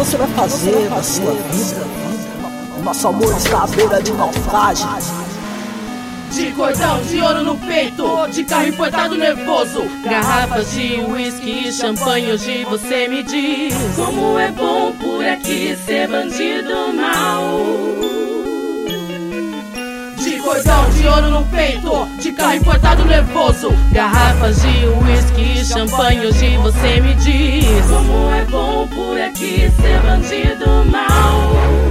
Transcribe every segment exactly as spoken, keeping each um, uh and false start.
você vai fazer da sua vida? O nosso amor está à beira de naufrágio. De cordão de ouro no peito, de carro importado nervoso, garrafas de whisky e champanhe. Hoje você me diz como é bom por aqui ser bandido mal. De cordão de ouro no peito, de carro importado nervoso, garrafas de whisky e champanhe. Hoje você me diz como é bom por aqui ser bandido mal.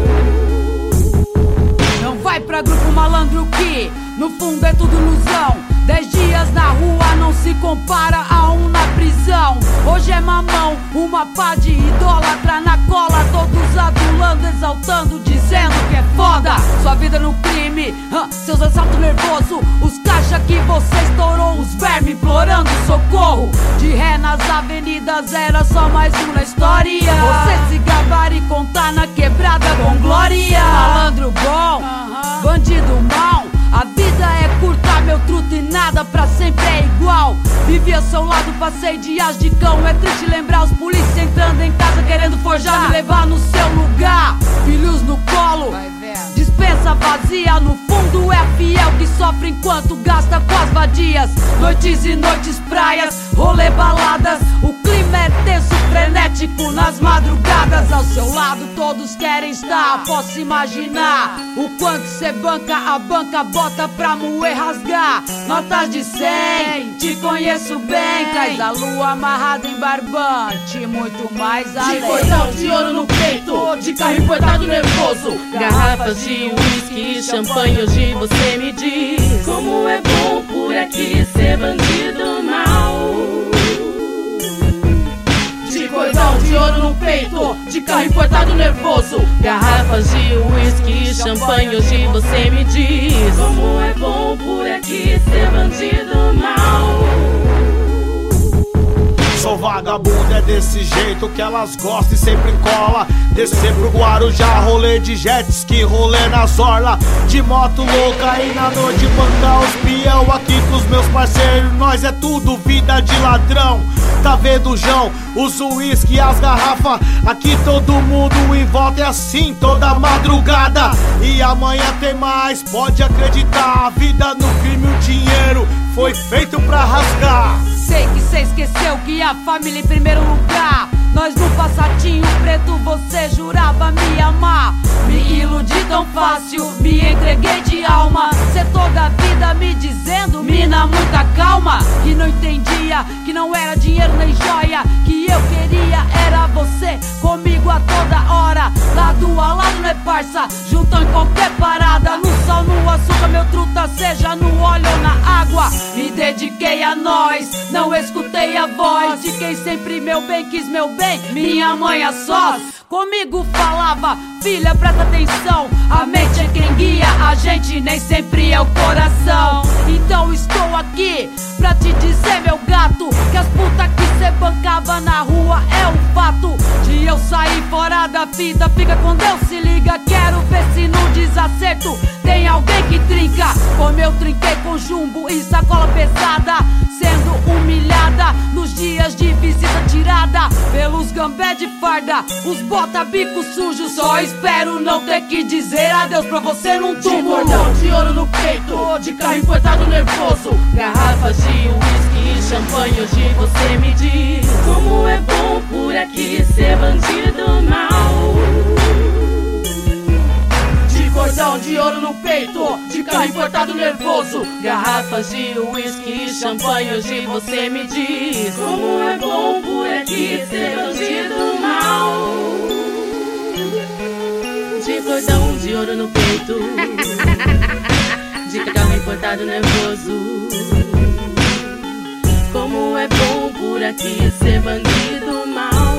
Não vai pra grupo malandro que no fundo é tudo ilusão. Dez dias na rua não se compara a um na prisão. Hoje é mamão, uma pá de idólatra na cola, todos adulando, exaltando, dizendo que é foda. Sua vida no crime, huh, seus assaltos nervosos, os caixa que você estourou, os vermes implorando socorro. De ré nas avenidas era só mais um na história. Você se gabar e contar na quebrada com glória. Malandro bom, bandido mau, a vida é curta, meu truto, e nada pra sempre é igual. Vivi ao seu lado, passei dias de cão. É triste lembrar os polícias entrando em casa querendo forjar, me levar no seu lugar. Filhos no colo, dispensa vazia. No fundo é fiel que sofre enquanto gasta com as vadias. Noites e noites, praias, rolê, baladas. O clima é tenso, frenético nas madrugadas. Ao seu lado todos querem estar. Posso imaginar o quanto cê banca, a banca bota pra moer, rasgar. Notas de cem, te conheço bem. Traz a lua amarrada em barbante, muito mais além. De cordão de ouro no peito, de carro importado nervoso, garrafas de whisky e champanhe. Hoje você me diz como é bom por aqui ser bandido mal. De cordão de ouro no peito, de carro importado nervoso, garrafas de whisky e champanhe. Hoje você me diz como é bom por aqui ser bandido mal. Sou vagabundo, é desse jeito que elas gostam e sempre cola. Descer pro Guarujá, rolê de jet ski, rolê nas orla. De moto louca e na noite bancar os peão. Aqui com os meus parceiros, nós é tudo vida de ladrão. Tá vendo, João? Os uísque e as garrafas. Aqui todo mundo em volta é assim toda madrugada. E amanhã tem mais, pode acreditar. A vida no crime, o dinheiro foi feito pra rasgar. Sei que cê esqueceu que a família em primeiro lugar. Nós no passatinho preto, você jurava me amar. Me iludi tão fácil, me entreguei de alma. Cê toda a vida me dizendo, mina, muita calma. Que não entendia, que não era dinheiro nem joia. Que eu queria era você comigo a toda hora. Lado a lado, né parça, juntam em qualquer parada. No sol, no açúcar, meu truta, seja no óleo ou na água. Me dediquei a nós, não escutei a voz de quem sempre meu bem quis meu bem, minha mãe a sós. Comigo falava, filha, presta atenção. A mente é quem guia a gente, nem sempre é o coração. Então estou aqui pra te dizer, meu gato, que as putas que cê bancava na rua é um fato. De eu sair fora da fita, fica com Deus, se liga. Quero ver se no desacerto tem alguém que trinca. Como eu trinquei com jumbo e sacola pesada, sendo humilhada nos dias de visita tirada pelos gambé de farda, os bota-bico sujos. Só espero não ter que dizer adeus pra você num túmulo. De cordão de ouro no peito, de carro importado nervoso, garrafas de whisky e champanhe. Hoje você me diz como é bom por aqui ser bandido mal. De cordão de ouro no peito, de carro importado nervoso, garrafas de whisky e champanhe. Hoje você me diz como é bom por aqui ser bandido mal. De cordão de ouro no peito, de carro importado nervoso, como é bom por aqui ser bandido mal.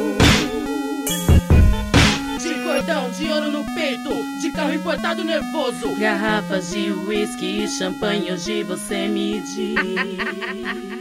De cordão de ouro no peito, de carro importado nervoso, garrafas de whisky e champanhe. Hoje você me diz